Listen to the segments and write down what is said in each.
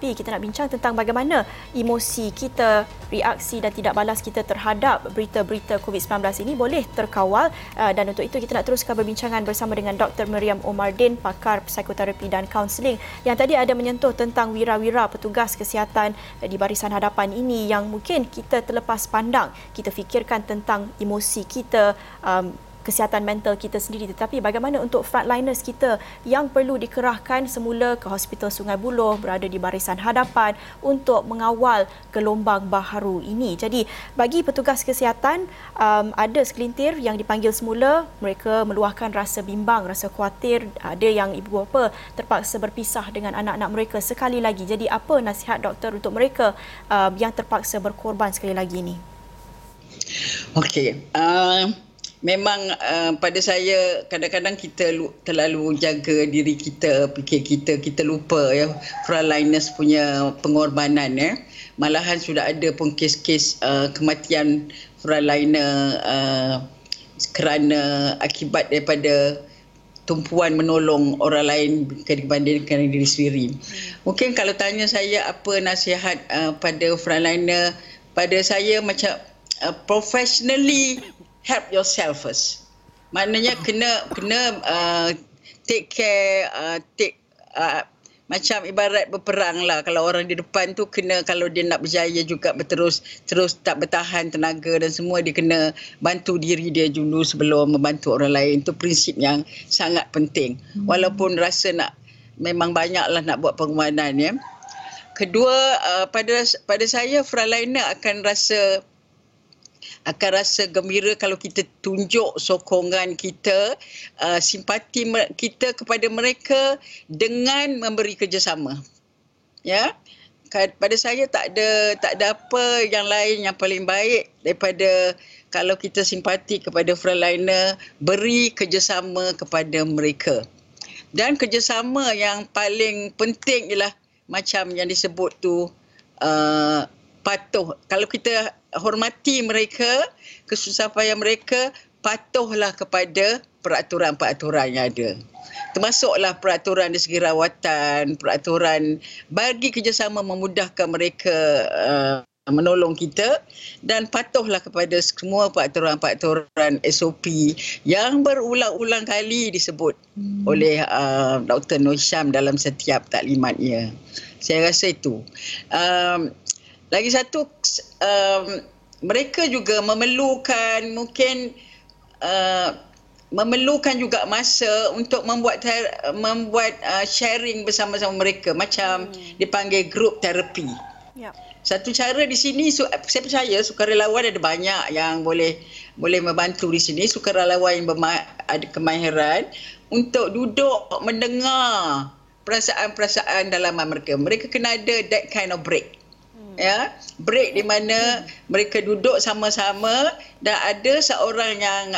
Tetapi kita nak bincang tentang bagaimana emosi kita, reaksi dan tidak balas kita terhadap berita-berita COVID-19 ini boleh terkawal. Dan untuk itu kita nak teruskan perbincangan bersama dengan Dr. Miriam Omardin, pakar psikoterapi dan kaunseling, yang tadi ada menyentuh tentang wira-wira petugas kesihatan di barisan hadapan ini yang mungkin kita terlepas pandang. Kita fikirkan tentang emosi kita, kesihatan mental kita sendiri, tetapi bagaimana untuk frontliners kita yang perlu dikerahkan semula ke Hospital Sungai Buloh, berada di barisan hadapan untuk mengawal gelombang baharu ini. Jadi bagi petugas kesihatan, ada segelintir yang dipanggil semula, mereka meluahkan rasa bimbang, rasa khawatir, ada yang ibu bapa terpaksa berpisah dengan anak-anak mereka sekali lagi. Jadi apa nasihat doktor untuk mereka yang terpaksa berkorban sekali lagi ini? Okey, memang pada saya kadang-kadang kita terlalu jaga diri kita, fikir kita lupa ya frontliners punya pengorbanan ya. Malahan sudah ada pun kes-kes kematian frontliner kerana akibat daripada tumpuan menolong orang lain dibandingkan diri sendiri. Mungkin kalau tanya saya apa nasihat pada frontliner, pada saya macam professionally help yourself first. Maknanya kena take care, macam ibarat berperang lah. Kalau orang di depan tu kena, kalau dia nak berjaya juga terus tak bertahan tenaga dan semua, dia kena bantu diri dia dulu sebelum membantu orang lain. Itu prinsip yang sangat penting. Walaupun rasa memang banyaklah nak buat pengorbanan ya. Kedua, pada saya frontliner akan rasa gembira kalau kita tunjuk sokongan kita, simpati kita kepada mereka dengan memberi kerjasama. Ya. Pada saya tak ada apa yang lain yang paling baik daripada kalau kita simpati kepada frontliner, beri kerjasama kepada mereka. Dan kerjasama yang paling penting ialah macam yang disebut tu, patuh. Kalau kita hormati mereka, kesusah payah mereka, patuhlah kepada peraturan-peraturan yang ada. Termasuklah peraturan dari segi rawatan, peraturan bagi kerjasama memudahkan mereka menolong kita, dan patuhlah kepada semua peraturan-peraturan SOP yang berulang-ulang kali disebut oleh Dr. Nur Hisham dalam setiap taklimatnya. Saya rasa itu. Lagi satu, mereka juga memerlukan juga masa untuk membuat sharing bersama-sama mereka, macam dipanggil group terapi. Yep. Satu cara di sini, saya percaya sukarelawan ada banyak yang boleh membantu di sini, sukarelawan yang ada kemahiran untuk duduk mendengar perasaan-perasaan dalaman mereka. Mereka kena ada that kind of break. Ya, break di mana mereka duduk sama-sama dan ada seorang yang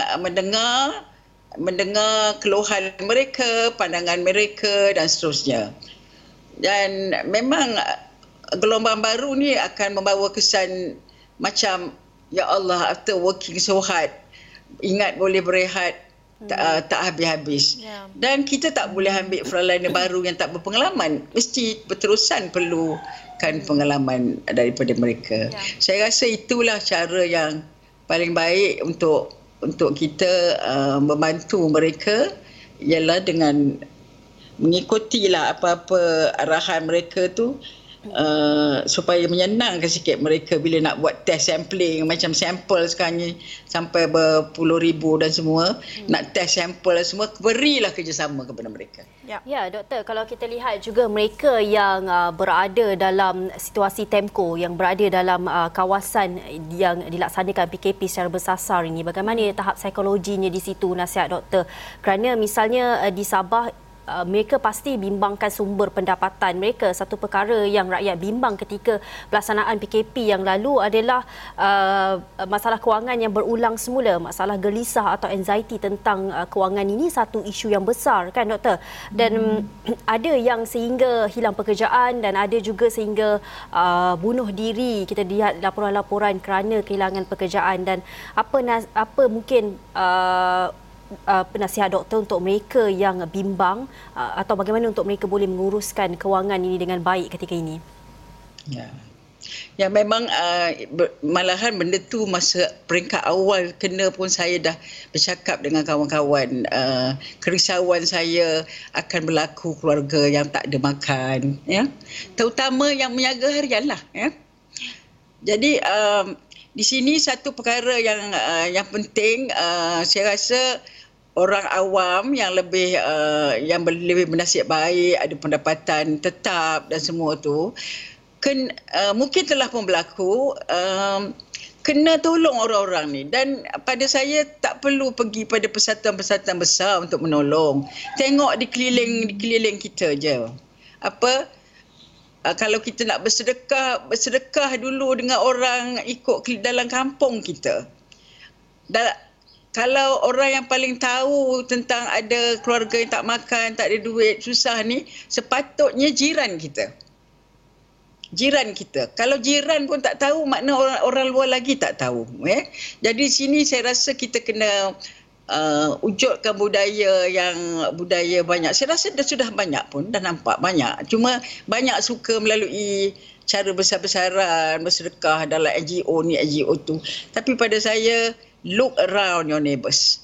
mendengar keluhan mereka, pandangan mereka dan seterusnya. Dan memang gelombang baru ni akan membawa kesan macam, ya Allah, after working so hard, ingat boleh berehat tak habis-habis. Yeah. Dan kita tak boleh ambil frontliner baru yang tak berpengalaman. Mesti berterusan perlukan pengalaman daripada mereka. Yeah. Saya rasa itulah cara yang paling baik untuk kita membantu mereka, ialah dengan mengikutilah apa-apa arahan mereka tu, supaya menyenangkan sikit mereka bila nak buat test sampling. Macam sampel sekarang ni sampai berpuluh ribu dan semua, nak test sampel semua, berilah kerjasama kepada mereka. Ya, doktor, kalau kita lihat juga mereka yang berada dalam situasi temko, yang berada dalam kawasan yang dilaksanakan PKP secara bersasar ini, bagaimana tahap psikologinya di situ, nasihat doktor? Kerana misalnya di Sabah, mereka pasti bimbangkan sumber pendapatan mereka. Satu perkara yang rakyat bimbang ketika pelaksanaan PKP yang lalu adalah masalah kewangan yang berulang semula. Masalah gelisah atau anxiety tentang kewangan ini satu isu yang besar, kan doktor? Dan ada yang sehingga hilang pekerjaan dan ada juga sehingga bunuh diri. Kita lihat laporan-laporan kerana kehilangan pekerjaan. Dan apa mungkin penasihat doktor untuk mereka yang bimbang atau bagaimana untuk mereka boleh menguruskan kewangan ini dengan baik ketika ini? Ya, memang malahan benda tu masa peringkat awal kena pun saya dah bercakap dengan kawan-kawan, kerisauan saya akan berlaku keluarga yang tak ada makan, ya, terutama yang meniaga harian lah, ya. Jadi di sini satu perkara yang penting, saya rasa orang awam yang lebih bernasib baik, ada pendapatan tetap dan semua tu, mungkin telah pun berlaku, kena tolong orang-orang ni. Dan pada saya tak perlu pergi pada persatuan-persatuan besar untuk menolong. Tengok di keliling kita je. Kalau kita nak bersedekah dulu dengan orang ikut dalam kampung kita. Kalau orang yang paling tahu tentang ada keluarga yang tak makan, tak ada duit, susah ni, sepatutnya jiran kita. Kalau jiran pun tak tahu, makna orang luar lagi tak tahu. Jadi sini saya rasa kita kena wujudkan budaya banyak. Saya rasa sudah banyak pun, dah nampak banyak. Cuma banyak suka melalui cara besar-besaran, bersedekah dalam NGO ni, NGO tu. Tapi pada saya, look around your neighbours.